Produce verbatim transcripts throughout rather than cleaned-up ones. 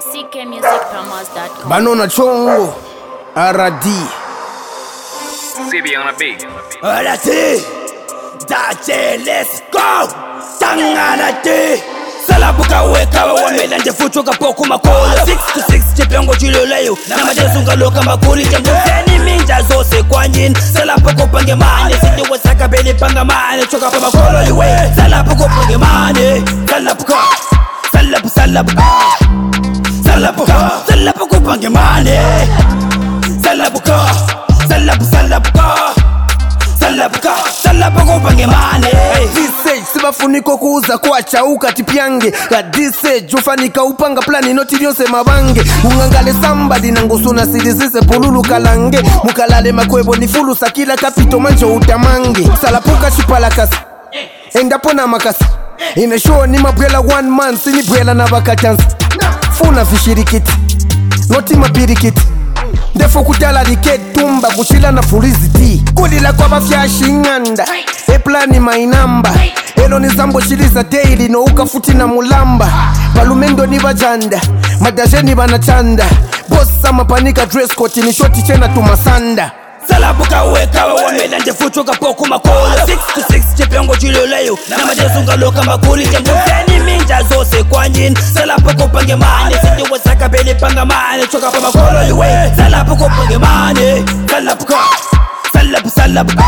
C K music promos dot com. Banona Chongo, R D. C B on a beat. R D. Dache, let's go. Tanganate. Salabuka weka wamela nje fucho kapoko makola six to six chepyango chiloleo na majesunga loka makuri chambuzeni minja zose kwanjin salabuko pange mane sindi wasaka beli panga mane choka pa makolo iwe salabuko pange mane salabuka salabu salabuka salabuka salabuko pange mane salabuka salabu salabuka salabuka salabuko pange mane Dise sibafuniko kuuza kwa chauka tipyange la dise jufanika upanga plani noti lyonse mabange ungangale sambadi nangusuna sirisise pululu kalange mukalale makwebo ni fulu sakila kapito mancho utamange salapuka chipalakasi endapo na makasi imeshow ni mabwela one man sini bwela na bakachansi funa vishirikiti noti mapirikiti ndefo kutala liketumba kuchila na fuliziti kulila kwa bafyashi nganda eplani mainamba elo ni zambo chiliza daily no ukafuti na mulamba palumendo ni bajanda madajeni banachanda bossa mapanika dress code ni shoti chena tumasanda salabuka weka wamela nje fucho kapoko makola six to six chepyango chiloleo na majesunga loka makuri chambuzeni minja zose kwanjin salabuko pange mane sindi wasaka beli panga mane choka pa makolo iwe salabuko pange mane salabuka salabu salabuka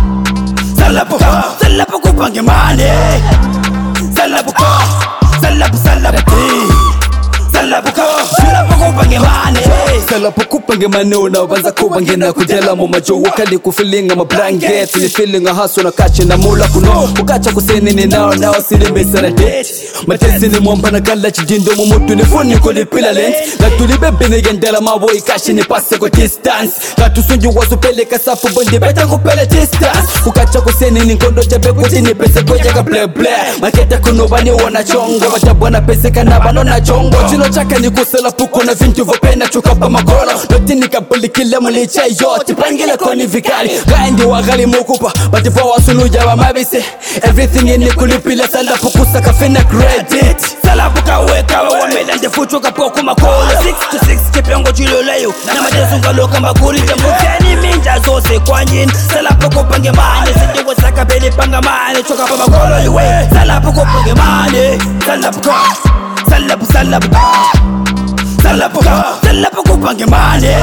salabuka salabuko pange mane salabuka salabu salabuka salabuka salabuko pange mane Salapuku pange mane na banza ko bange na kujela mu majo wakali ku feeling ama blanket ni feeling a haso na kache na mula kuno ukacha kuseni ni nao nao silimbe sana date matesi ni mwamba na kala chidindo mu mutu ni funi ko le pila lens la tulibebe ne gendela ma boy kache ni passe ko distance la tusunji wazo pele kasafu bonde beta ko pele distance ukacha kuseni ni ngondo chabe ko tini pese ko jaga ble ble maketa kuno bani wana chongo batabwana pese kana bano na chongo chino chaka ni kusela puko na vintu vopena chuka pa makolo lotini kapuli kila malicha yote pangila koni vikali kandi wagali mukupa batifa wasuluja wa mabise everything in kulipila sala pukusa kafena credit salabuka weka wamela nje fucho kapoko makola six to six chepyango chiloleo na majesunga loka makuri chambuzeni minja zose kwanjin salabuko pange mane sindi wasaka beli panga mane choka pa makolo iwe salabuko pange mane salabuka salabu salabuka salabuka salabuko pange mane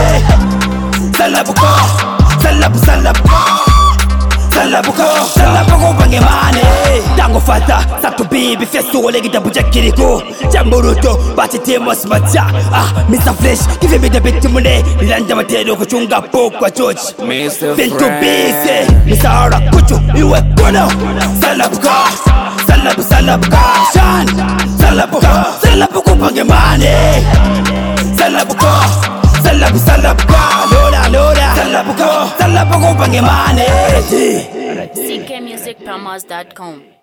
salabuka salabu salabuka salabuka salabuko pange mane tango fata satu bibi festo wale kitabu cha kiriko jamburuto bati temos matcha ah Mister Fresh give me the bit mune nilanja matendo kuchunga pokwa church Mister Bintu Fresh bise misara kuchu iwe kono salabuka salabu salabuka shan salabuka salabuko pange mane salabuka salabu salabuka lola lola salabuka salabuko pange mane C K music promos dot com.